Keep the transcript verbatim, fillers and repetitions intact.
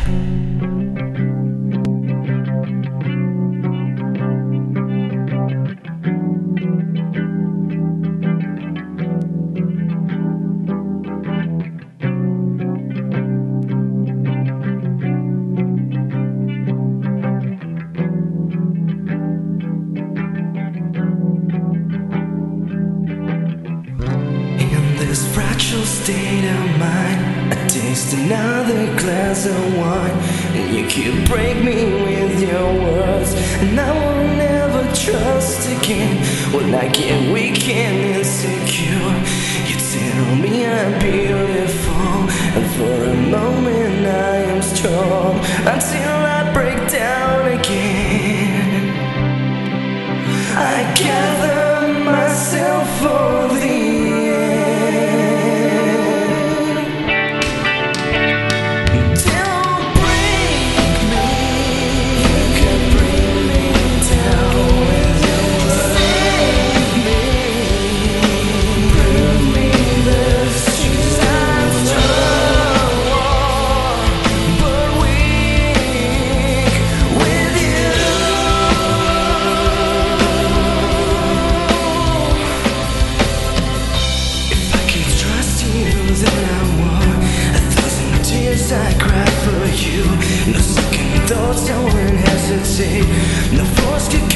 This fragile state of mind, I taste another glass of wine, and you could break me with your words, and I will never trust again. When I get weak and insecure, you tell me I'm beautiful, and for a moment I am strong, until I break down again. I gather myself for the I cry for you. No second thoughts, I wouldn't hesitate. No force could